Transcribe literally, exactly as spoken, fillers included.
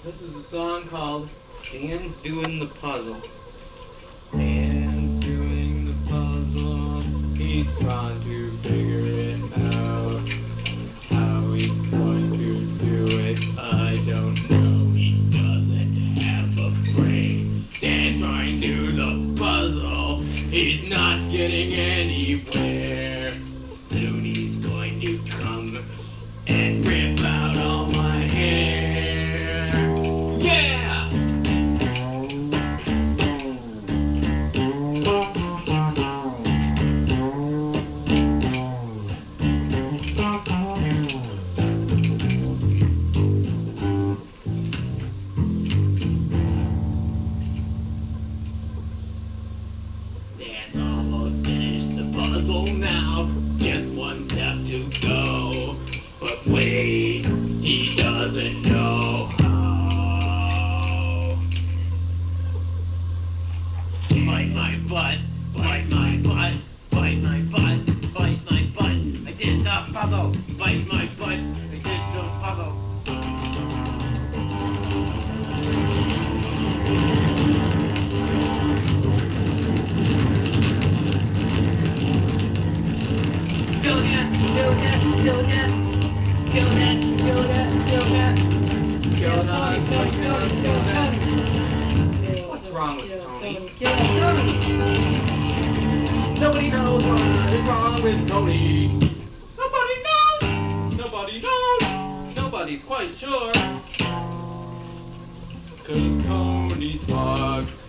This is a song called Dan's Doing the Puzzle. Dan's doing the puzzle. He's trying to figure it out. How he's going to do it, I don't know. He doesn't have a brain. Dan's trying to do the puzzle. He's not getting anywhere. Soon he's going to come and rip out all my hair. Yeah! Dan's almost finished the puzzle now. Just one step to go. But wait, he doesn't know how. Bite my butt, bite my butt, bite my butt, bite my butt. I did the puzzle. Bite my butt, I did the puzzle. Kill that, kill that, kill that, kill that, kill that, kill that, kill that, kill that, kill that. What's wrong with Tony? Nobody knows what is wrong with Tony. Nobody knows. Nobody knows. Nobody's quite sure. 'Cause Tony's fucked.